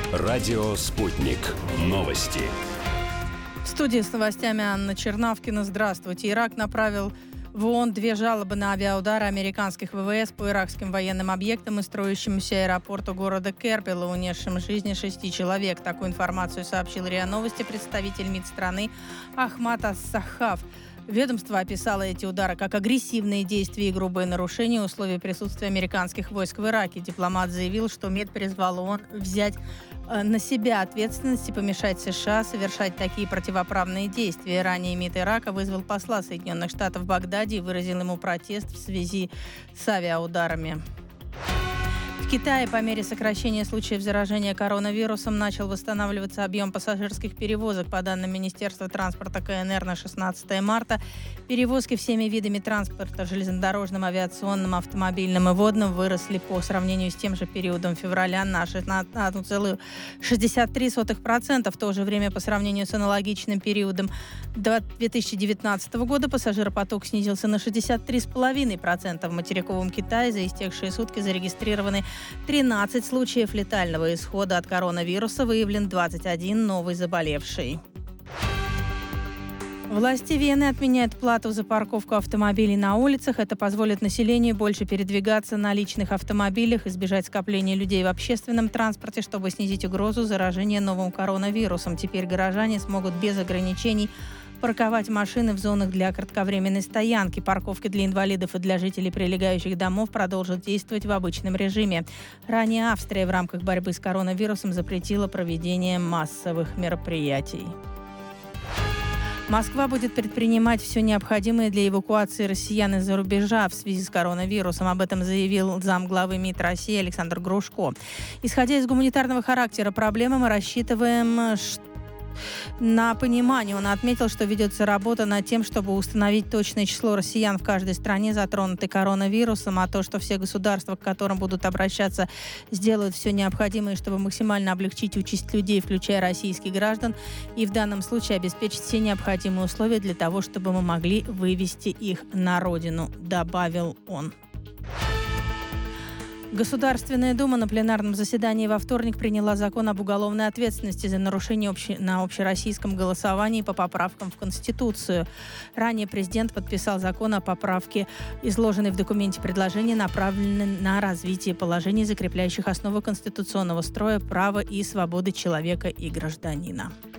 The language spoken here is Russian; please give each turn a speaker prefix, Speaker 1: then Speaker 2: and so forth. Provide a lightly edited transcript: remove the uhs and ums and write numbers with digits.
Speaker 1: Радио «Спутник». Новости.
Speaker 2: В студии с новостями Анна Чернавкина. Здравствуйте. Ирак направил в ООН 2 жалобы на авиаудары американских ВВС по иракским военным объектам и строящемуся аэропорту города Кербела, унесшим жизни 6 человек. Такую информацию сообщил РИА Новости представитель МИД страны Ахмад Ас-Сахав. Ведомство описало эти удары как агрессивные действия и грубые нарушения условий присутствия американских войск в Ираке. Дипломат заявил, что МИД призвал ООН взять на себя ответственность и помешать США совершать такие противоправные действия. Ранее МИД Ирака вызвал посла Соединенных Штатов в Багдаде и выразил ему протест в связи с авиаударами. В Китае по мере сокращения случаев заражения коронавирусом начал восстанавливаться объем пассажирских перевозок. По данным Министерства транспорта КНР на 16 марта, перевозки всеми видами транспорта – железнодорожным, авиационным, автомобильным и водным – выросли по сравнению с тем же периодом февраля на 1,63%. В то же время по сравнению с аналогичным периодом 2019 года пассажиропоток снизился на 63,5%. В материковом Китае за истекшие сутки зарегистрированы 13 случаев летального исхода от коронавируса, выявлен 21 новый заболевший. Власти Вены отменяют плату за парковку автомобилей на улицах. Это позволит населению больше передвигаться на личных автомобилях, избежать скопления людей в общественном транспорте, чтобы снизить угрозу заражения новым коронавирусом. Теперь горожане смогут без ограничений парковать машины в зонах для кратковременной стоянки. Парковки для инвалидов и для жителей прилегающих домов продолжат действовать в обычном режиме. Ранее Австрия в рамках борьбы с коронавирусом запретила проведение массовых мероприятий. Москва будет предпринимать все необходимое для эвакуации россиян из-за рубежа в связи с коронавирусом. Об этом заявил замглавы МИД России Александр Грушко. Исходя из гуманитарного характера проблемы, мы рассчитываем на понимание. Он отметил, что ведется работа над тем, чтобы установить точное число россиян в каждой стране, затронутой коронавирусом, а то, что все государства, к которым будут обращаться, сделают все необходимое, чтобы максимально облегчить участь людей, включая российских граждан, и в данном случае обеспечить все необходимые условия для того, чтобы мы могли вывести их на родину, добавил он. Государственная Дума на пленарном заседании во вторник приняла закон об уголовной ответственности за нарушение на общероссийском голосовании по поправкам в Конституцию. Ранее президент подписал закон о поправке, изложенный в документе предложения, направленный на развитие положений, закрепляющих основы конституционного строя, права и свободы человека и гражданина.